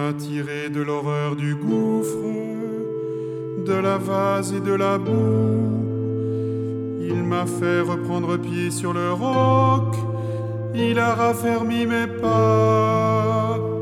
m'a tiré de l'horreur du gouffre, de la vase et de la boue. Il m'a fait reprendre pied sur le roc, il a raffermi mes pas.